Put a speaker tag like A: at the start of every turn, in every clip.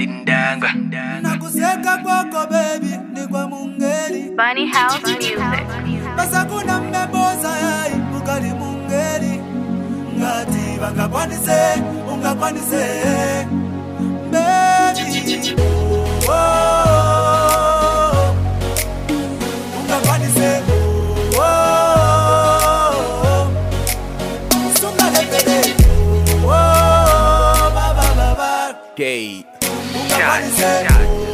A: Sindanga.
B: Nakuseka kwako baby ni kwa Mungeli.
C: Bunny House Music.
B: Basa kuna mmeboza yai ukali Mungeli. Ngati bangakwanise ungakwanise baby. Oh, ungakwanise. Oh, sungalepele. Oh, baba.
A: Okay.
B: Ungakwanise.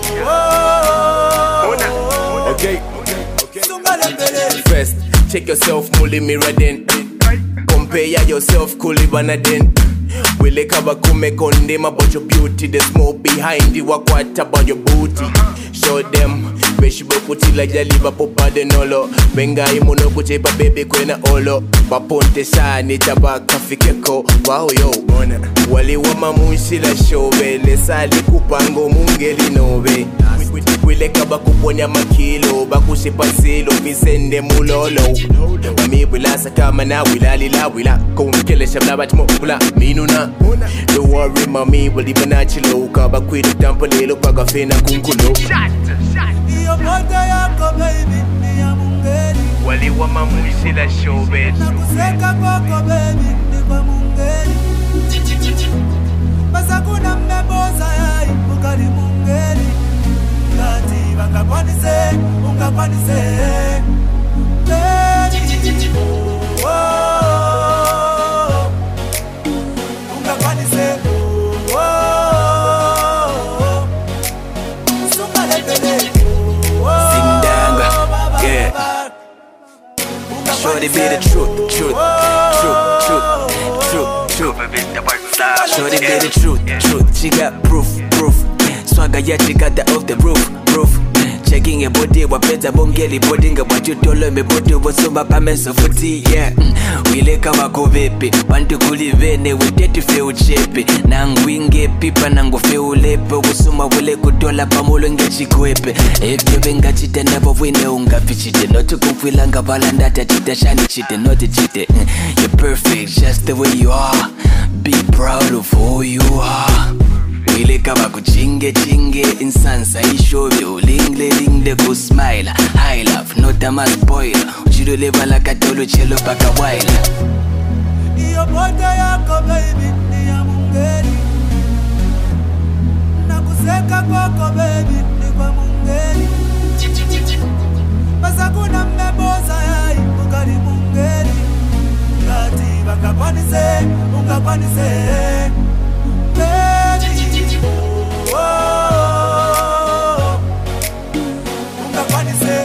A: Okay. First, check yourself, muli mirror then. Compare yourself, kulibana then. Wile kaba kume condemn about your beauty. There's more behind the work, what about your booty. Show them, beshibo kutila jaliba popa de nolo. Benga imuno kuchepa baby kwena olo. Baponte shani tabaka fikeko. Wow yo, wali wama mushila shobe. Lesali kupango Mungeli nobe. Wile kaba kuponya makilo. Bakushipa silo, visende mulolo. Wami wilasa kama na wilalila wila. Kumkele shabla batmo wila minuna. Don't worry mami, wali manachilo. Kaba kwidu tampalilo paka fena kunkulo.
B: Iyo moto yako baby ni ya Mungeli.
A: Wali wama mushila shobe.
B: Nakuseka kwako baby ni kwa Mungeli. Basa kuna mmeboza yai ukali Mungeli. Ngati bangakwanise ungakwanise baby. Oh, ungakwanise. Oh, sungalepele.
A: Sindanga, yeah. Shorty be the truth. Shorty be the truth. She got proof. Swagger, yeah, she got that off the roof. Checking your body, wapeta bongeli body nga what you tolo me body wasoma pameso futi, yeah. Wile kama kuvipi, wantu kulivene witeti fe uchepe. Nangwinge pipa nangu fe ulepe. Kusuma wile kutola pamulo nge chikwepe. Ekebe nga chite never wine unga fichite. Not kukwila nga balandata chite shani chite, not chite. You're perfect just the way you are. Be proud of who you are. Wile kama kuchinge insansa ishobe ulingle kusmile. High love, not a man spoiler. Uchilo leva la katolo chelo paka waila.
B: Iyo moto yako baby ni ya Mungeli. Nakuseka kwako baby ni kwa Mungeli. Basa kuna mmeboza yai ukali Mungeli. Ngati bangakwanise ungakwanise baby. Oh, ungakwanise.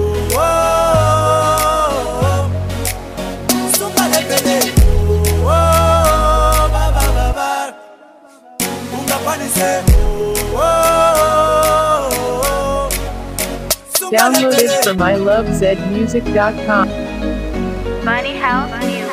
B: Oh, sungalepele. Oh, baba. Ungakwanise. Oh,
D: Downloaded from ilovezmusic.com.
C: Bunny House Music.